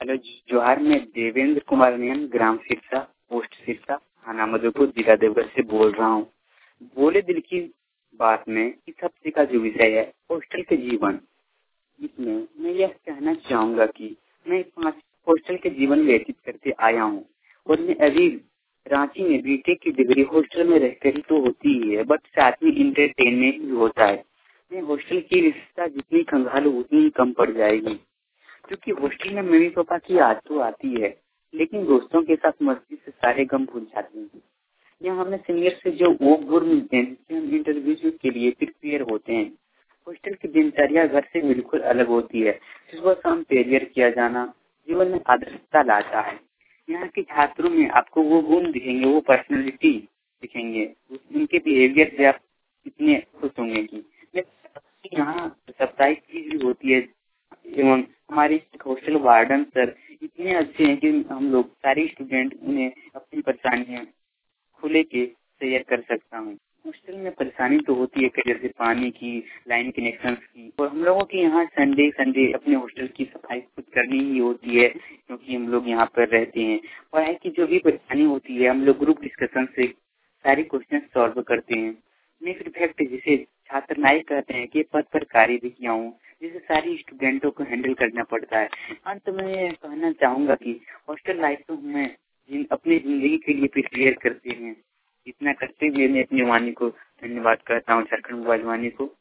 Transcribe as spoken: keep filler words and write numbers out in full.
Hello Johar, मैं देवेंद्र कुमार नियन, ग्राम Sirsa, post Sirsa, थाना मधुपुर, जिला देवघर से बोल रहा हूँ। बोले दिल की बात में इस हफ्ते का जो विषय है हॉस्टल के जीवन, इसमें मैं यह कहना चाहूँगा कि मैं पाँच हॉस्टल के जीवन व्यतीत करके आया हूँ और मैं अभी रांची में बीटेक की डिग्री हॉस्टल में रहकर ही तो होती ही है, बट साथ में इंटरटेनमेंट भी होता है। मैं हॉस्टल की रिश्ता जितनी खंगालू उतनी ही कम पड़ जाएगी, क्योंकि हॉस्टल में मम्मी पापा की याद तो आती है, लेकिन दोस्तों के साथ मस्ती से सारे गम भूल जाते हैं। यहाँ हमें सीनियर से जो वो गुर मिलते हैं जिससे हम इंटरव्यू के लिए प्रिपेयर होते हैं। हॉस्टल की दिनचर्या घर से बिल्कुल अलग होती है। सुबह शाम प्रेयर किया जाना जीवन में आदर्शता लाता है। यहाँ के छात्रों में आपको वो गुण दिखेंगे, वो पर्सनैलिटी दिखेंगे, उनके बिहेवियर से आप इतने खुश होंगे कि यहाँ साप्ताहिक चीज भी होती है। एवं हमारे हॉस्टल वार्डन सर इतने अच्छे हैं कि हम लोग सारे स्टूडेंट उन्हें अपनी परेशानियां खुले के शेयर कर सकता हूँ। हॉस्टल में परेशानी तो होती है, जैसे पानी की, लाइन कनेक्शन की, और हम लोगों की यहाँ संडे संडे अपने हॉस्टल की सफाई खुद करनी ही होती है, क्योंकि हम लोग यहाँ पर रहते हैं। पढ़ाई की जो भी परेशानी होती है हम लोग ग्रुप डिस्कशन से सारी क्वेश्चन सॉल्व करते हैं। नेक्स्ट फैक्ट जिसे छात्र नायक कहते हैं कि पद पर कार्य भी किया हूँ, जिसे सारी स्टूडेंटों को हैंडल करना पड़ता है। अंत में कहना चाहूंगा कि हॉस्टल लाइफ तो हमें अपनी जिंदगी के लिए प्रिपेयर करते हैं। इतना करते हुए मैं अपनी वाणी को धन्यवाद कहता हूँ, झारखंड वाणी को।